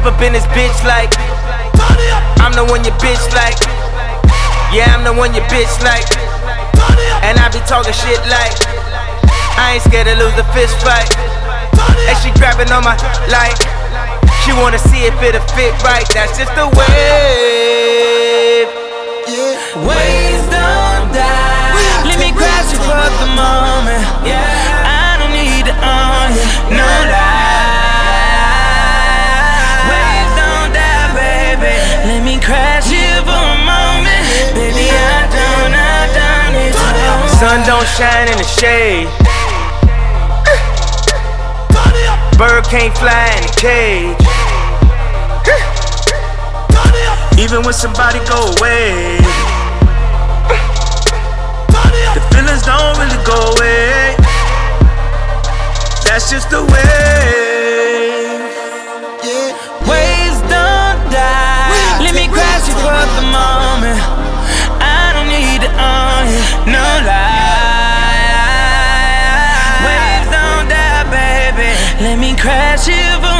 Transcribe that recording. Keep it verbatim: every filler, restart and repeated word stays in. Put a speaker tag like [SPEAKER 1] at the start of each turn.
[SPEAKER 1] up in this bitch like I'm the one your bitch like. Yeah, I'm the one your bitch like. And I be talking shit like I ain't scared to lose a fist fight. And she grabbing on my like she wanna see if it'll fit right. That's just the wave.
[SPEAKER 2] Waves don't die. Let me crash you for the moment. I don't need to own you, no lie. Waves don't die, baby. Let me crash you for a moment. Baby, I don't, I don't need to own you.
[SPEAKER 1] Sun don't shine in the shade. Bird can't fly in a cage. Even when somebody go away, the feelings don't really go away. That's just the way.
[SPEAKER 2] Waves don't die. Let me crash you for the moment. I don't need to own you, no lie. Waves don't die, baby. Let me crash you for